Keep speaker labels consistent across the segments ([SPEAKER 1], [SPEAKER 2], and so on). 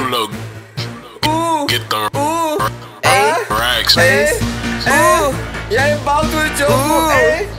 [SPEAKER 1] look, get the racks.
[SPEAKER 2] Я ебал твою тёлку, эй,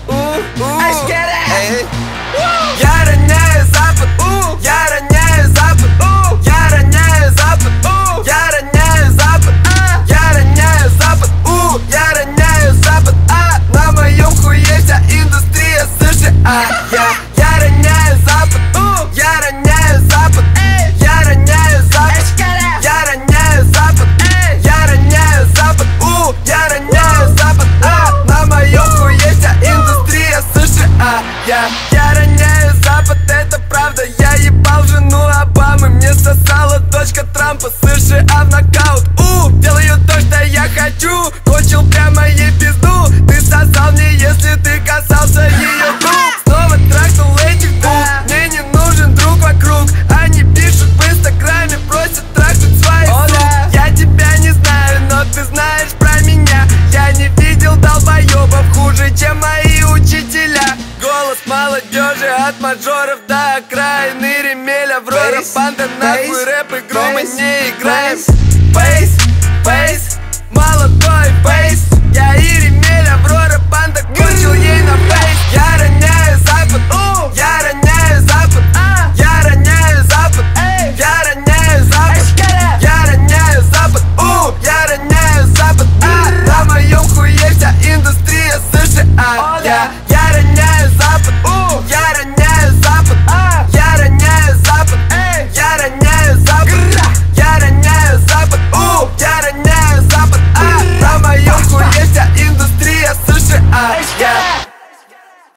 [SPEAKER 2] я роняю запад, я роняю запад, я роняю запад, я роняю запад, я роняю запад, я роняю запад, на моем хуе вся индустрия США. Я роняю запад, я роняю запад, я роняю запад, я роняю запад, я роняю запад, я роняю запад, на моем хуе вся индустрия США. Я роняю запад, это правда. Я ебал жену Обамы, мне сосала дочка Трампа. США в нокаут, делаю то, что я хочу. Кончил прямо ей пизду. Ты сосал мне, если ты касался ее губ. Снова трахнул этих двух. Мне не нужен друг вокруг. Они пишут в инстаграме, просят трахнуть своих сук. Я тебя не знаю, но ты знаешь про меня. Я не видел долбоебов хуже, чем мои учителя. Голос молодежи от мажоров до окраины Ремеля, Аврора, банда, нахуй рэп-игру мы не играем. Бейс, бейс, молодой бейс. Я и Ремель, Аврора, банда, кончил ей на фейс. Я роняю